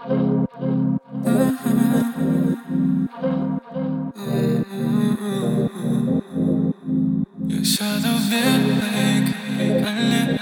Я сяду в белый кабриолет.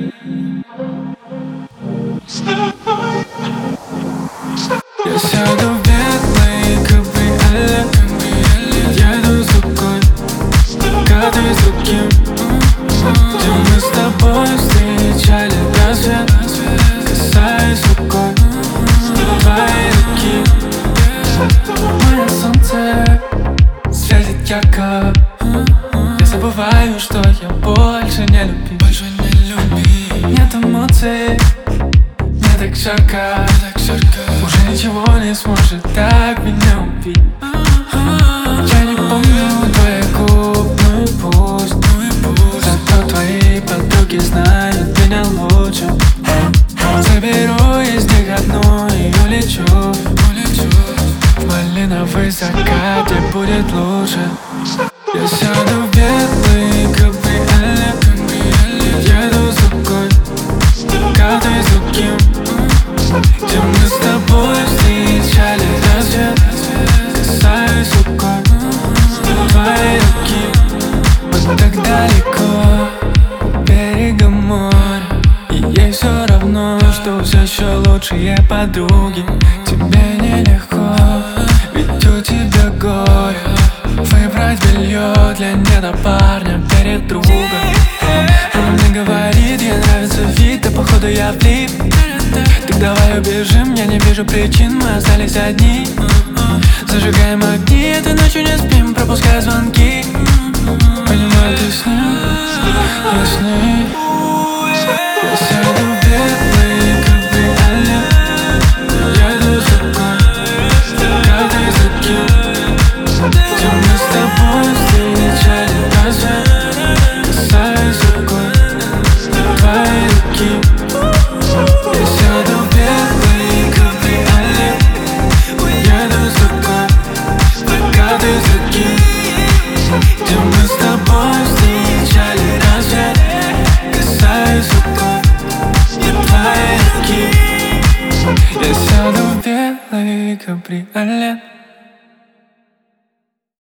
Я сяду в белый кабриолет. Еду с рукой, каждый с другим. Где мы с тобой встречали рассвет, касаясь рукой твоей руки. Мое солнце светит ярко. Я забываю, что я больше не люблю. Нет эмоций, мне так жарко. Уже ничего не сможет так меня убить. Я не помню твоих губ, ну и пусть. Зато твои подруги знают меня лучше. Заберу из них одну и улечу в малиновый закат, где будет лучше. Я сяду в белый кабриолет. Еду с рукой, каждый с другим. Где мы с тобой встречали рассвет, касаюсь рукой твоей руки. Мы так далеко у берега моря, и ей все равно, что все еще лучшие подруги. Тебе нелегко, ведь у тебя горе. Выбрать белье для недопарня перед другом. Она мне говорит, ей нравится вид, да походу я влип. Так давай убежим, я не вижу причин, мы остались одни. Зажигаем огни, этой ночью не спим, пропуская звонки. Понимаю, ты с ним, я с ней. Я сяду в белый кабриолет. Еду с рукой, каждый с другим. Где мы с тобой встречали рассвет, касаясь рукой твоей руки. Я сяду в белый кабриолет. Еду с рукой, каждый с другим. Где мы с тобой встречали рассвет, касаясь рукой твоей руки. Я сяду в белый кабриолет.